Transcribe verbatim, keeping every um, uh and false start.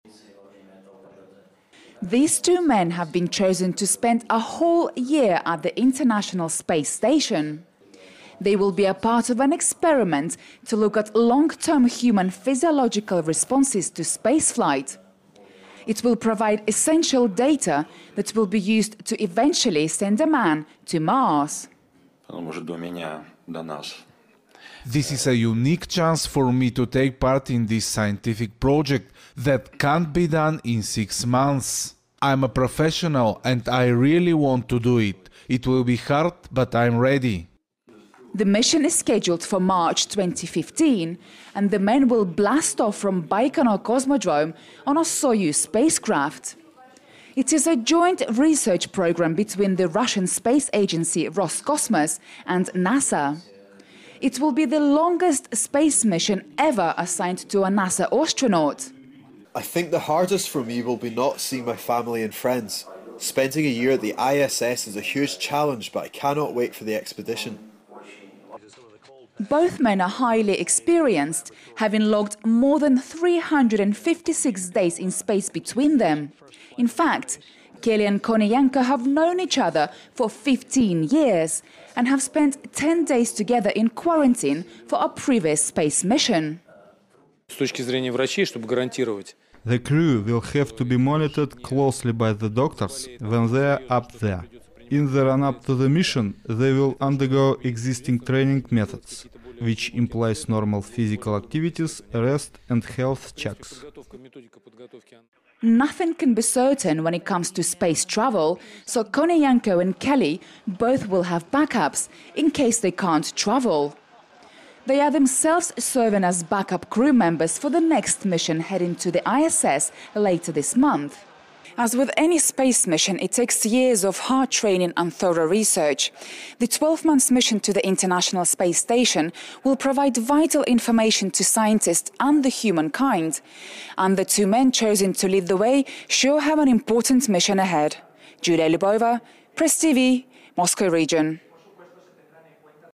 These two men have been chosen to spend a whole year at the International Space Station. They will be a part of an experiment to look at long-term human physiological responses to spaceflight. It will provide essential data that will be used to eventually send a man to Mars. This is a unique chance for me to take part in this scientific project that can't be done in six months. I'm a professional and I really want to do it. It will be hard, but I'm ready. The mission is scheduled for March twenty fifteen, and the men will blast off from Baikonur Cosmodrome on a Soyuz spacecraft. It is a joint research program between the Russian space agency Roscosmos and NASA. It will be the longest space mission ever assigned to a NASA astronaut. I think the hardest for me will be not seeing my family and friends. Spending a year at the I S S is a huge challenge, but I cannot wait for the expedition. Both men are highly experienced, having logged more than three hundred fifty-six days in space between them. In fact, Kelly and Kononenko have known each other for fifteen years and have spent ten days together in quarantine for a previous space mission. The crew will have to be monitored closely by the doctors when they are up there. In the run-up to the mission, they will undergo existing training methods, which implies normal physical activities, rest and health checks. Nothing can be certain when it comes to space travel, so Kononenko and Kelly both will have backups in case they can't travel. They are themselves serving as backup crew members for the next mission heading to the I S S later this month. As with any space mission, it takes years of hard training and thorough research. The twelve-month mission to the International Space Station will provide vital information to scientists and the humankind. And the two men chosen to lead the way sure have an important mission ahead. Julia Lubova, Press T V, Moscow region.